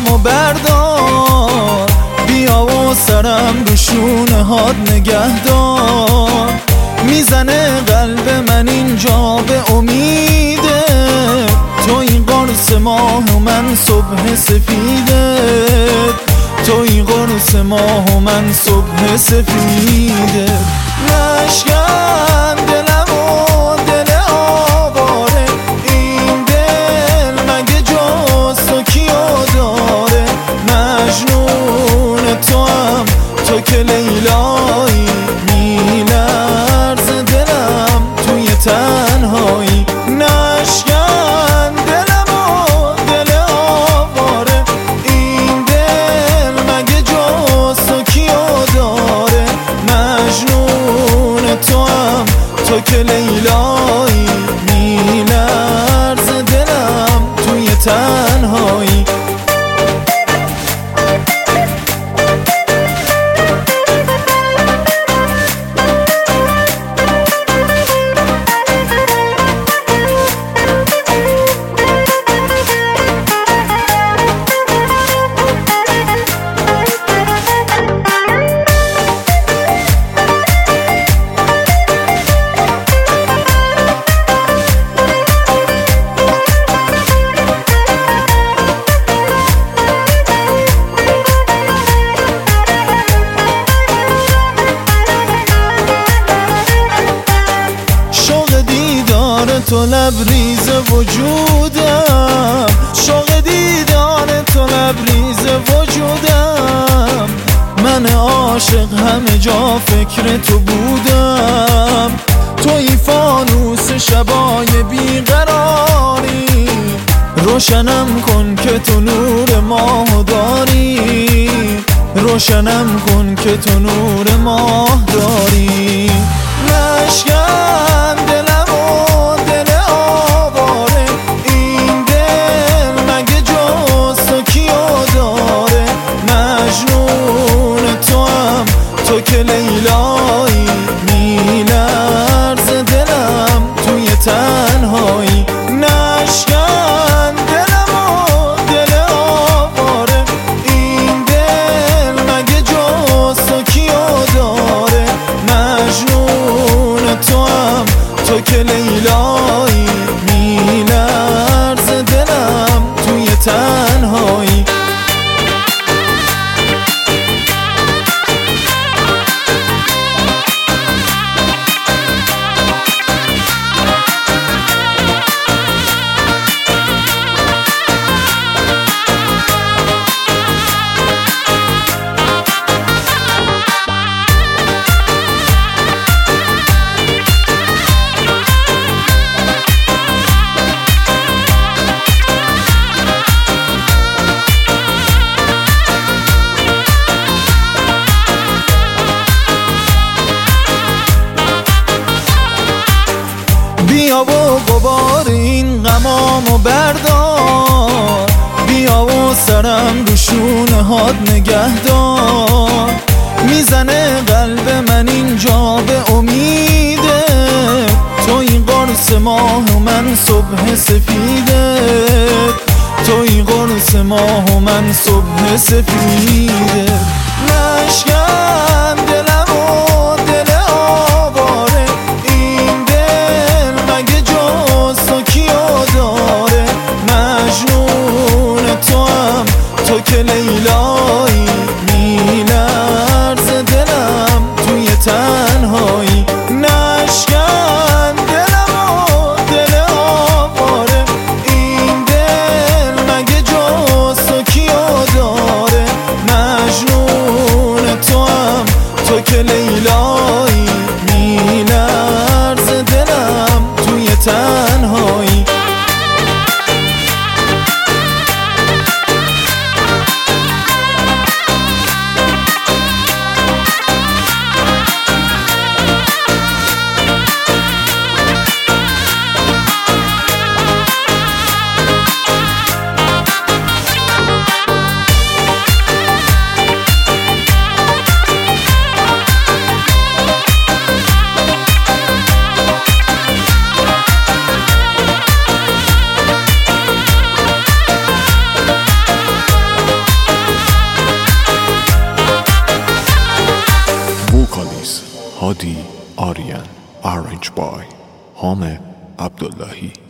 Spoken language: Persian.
غمامو بردار، بیا و سرم رو شونه هات نگهدار. میزنه قلب من اینجا به امیده، توی قرص ماه و من صبح سفیده، توی قرص ماه و من صبح سفیده. نشکن دلم و دل آواره، این دل مگه جز تو کیو داره؟ مجنون تو هم تو که لیلایی، میلرزه دلم توی تنهایی. نشکن دلم و دل آواره، این دل مگه جز تو کیو داره؟ مجنون تو هم تو که لیلایی، میلرزه دلم توی تنهایی. تو لبریز وجودم، شوق دیدار تو لبریز وجودم. من عاشق همه جا فکر تو بودم، توی فانوس شبای بیقراری. روشنم کن که تو نور ماه داری، روشنم کن که تو نور ماه داری. نشکن دلم و دل آواره، این دل مگه جز تو کیو داره؟ مجنون تو هم تو که لیلایی، میلرزه دلم توی تنهایی. نشکن دلم و دل آواره، این دل مگه جز تو کیو داره؟ مجنون تو هم تو که لیلایی، میلرزه دلم توی تنهایی. بیا و غبار این غمامو بردار، بیا و سرم رو شونه هات نگهدار. میزنه قلب من اینجا به امیده، توی قرص ماه و من صبح سفیده، توی قرص ماه و من صبح سفیده. نشکن دلم و دل آواره، این دل مگه جز تو کیو داره؟ مجنون تو هم تو که لیلایی، میلرزه دلم توی تنهایی. نشکن دلم و دل آواره، این دل مگه جز تو کیو داره؟ مجنون تو هم هادی آریان. Arranged by حامد عبداللهی.